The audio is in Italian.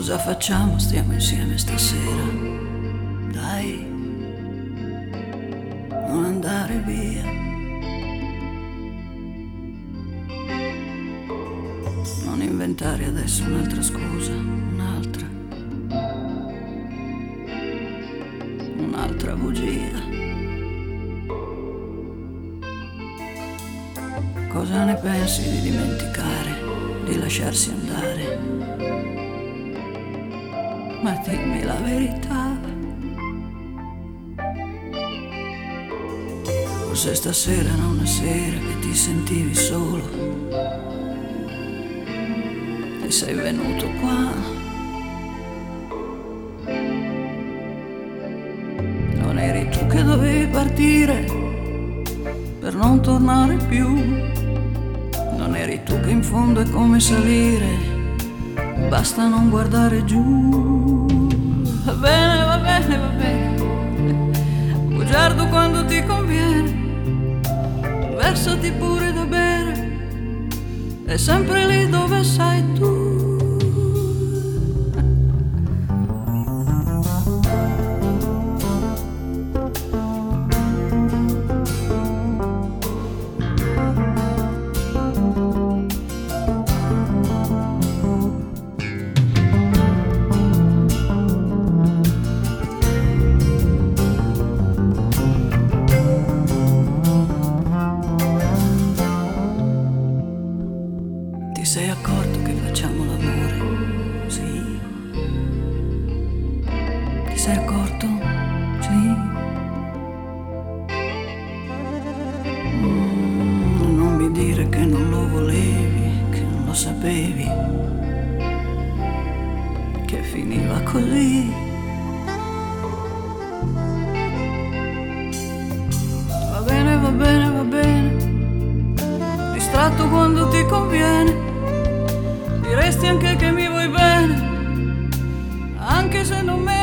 Cosa facciamo? Stiamo insieme stasera. Dai, non andare via. Non inventare adesso un'altra scusa, un'altra bugia. Cosa ne pensi di dimenticare, di lasciarsi andare? Ma dimmi la verità. Forse stasera era una sera che ti sentivi solo e sei venuto qua. Non eri tu che dovevi partire per non tornare più. Non eri tu che in fondo è come salire, basta non guardare giù. Va bene, va bene, va bene, bugiardo quando ti conviene, versati pure da bere, è sempre lì dove sei tu. Ti sei accorto che facciamo l'amore? Sì. Ti sei accorto? Sì. Non mi dire che non lo volevi, che non lo sapevi, che finiva così. Va bene, va bene, va bene, distratto quando ti conviene. Diresti anche che mi vuoi bene, anche se non me